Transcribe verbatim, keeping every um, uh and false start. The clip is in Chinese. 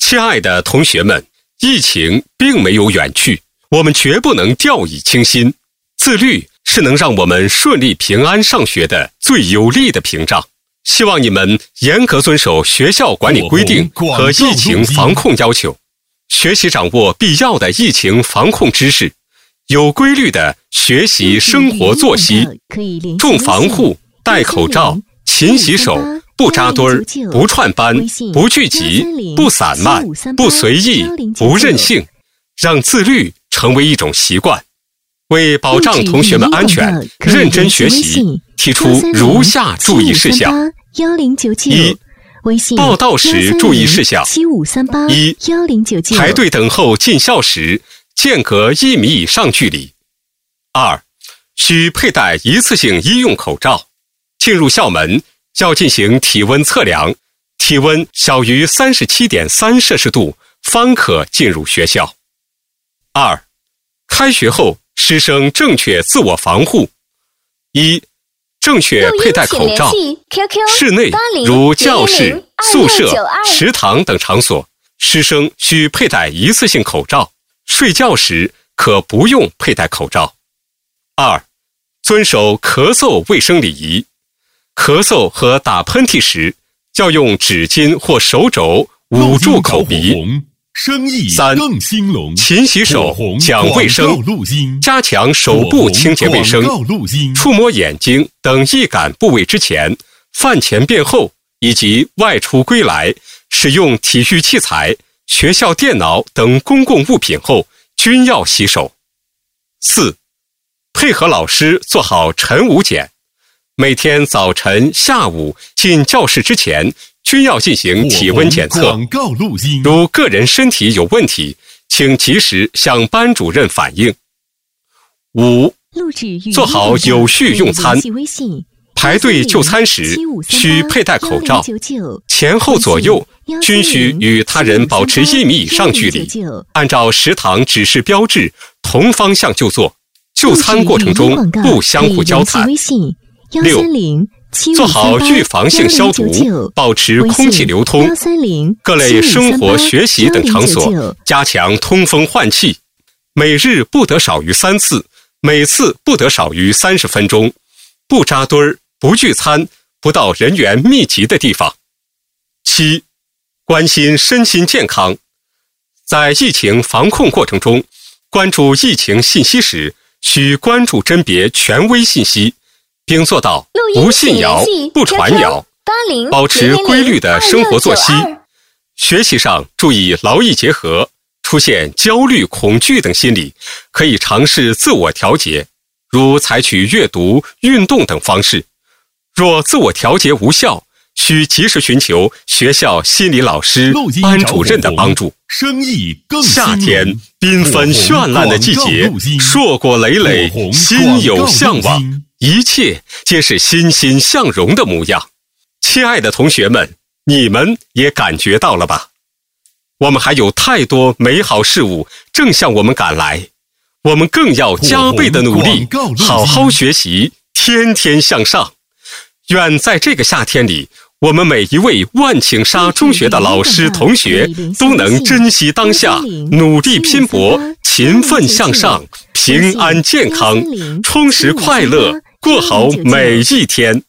亲爱的同学们，疫情并没有远去，我们绝不能掉以轻心。自律是能让我们顺利平安上学的最有力的屏障。希望你们严格遵守学校管理规定和疫情防控要求，学习掌握必要的疫情防控知识，有规律的学习生活作息，重防护，戴口罩，勤洗手，不扎堆儿，不串班，不聚集，不散漫，不随意，不任性，让自律成为一种习惯。为保障同学们安全，认真学习，提出如下注意事项：一、报到时注意事项：一、排队等候进校时间隔一米以上距离；二、需佩戴一次性医用口罩；进入校门要进行体温测量，体温小于 三十七点三 摄氏度方可进入学校。二、开学后师生正确自我防护：一、正确佩戴口罩。室内如教室、宿舍、食堂等场所，师生需佩戴一次性口罩，睡觉时可不用佩戴口罩。二、遵守咳嗽卫生礼仪，咳嗽和打喷嚏时要用纸巾或手肘捂住口鼻。三、勤洗手，讲卫生，加强手部清洁卫生，触摸眼睛等易感部位之前，饭前便后以及外出归来，使用体育器材、学校电脑等公共物品后均要洗手。四、配合老师做好晨午检，每天早晨、下午进教室之前均要进行体温检测，如个人身体有问题，请及时向班主任反映。五、做好有序用餐，排队就餐时需佩戴口罩，前后左右均需与他人保持一米以上距离，按照食堂指示标志同方向就坐，就餐过程中不相互交谈。六、做好预防性消毒，保持空气流通，各类生活、学习等场所加强通风换气，每日不得少于三次，每次不得少于三十分钟，不扎堆儿，不聚餐，不到人员密集的地方。七、关心身心健康，在疫情防控过程中，关注疫情信息时，需关注甄别权威信息，并做到不信谣、不传谣，保持规律的生活作息。学习上注意劳逸结合，出现焦虑、恐惧等心理，可以尝试自我调节，如采取阅读、运动等方式。若自我调节无效，需及时寻求学校心理老师、班主任的帮助。夏天缤纷绚烂的季节，硕果累累，心有向往，一切皆是欣欣向荣的模样。亲爱的同学们，你们也感觉到了吧？我们还有太多美好事物正向我们赶来，我们更要加倍的努力，好好学习，天天向上。愿在这个夏天里，我们每一位万顷沙中学的老师同学都能珍惜当下，努力拼搏，勤奋向上，平安健康，充实快乐，过好每一天。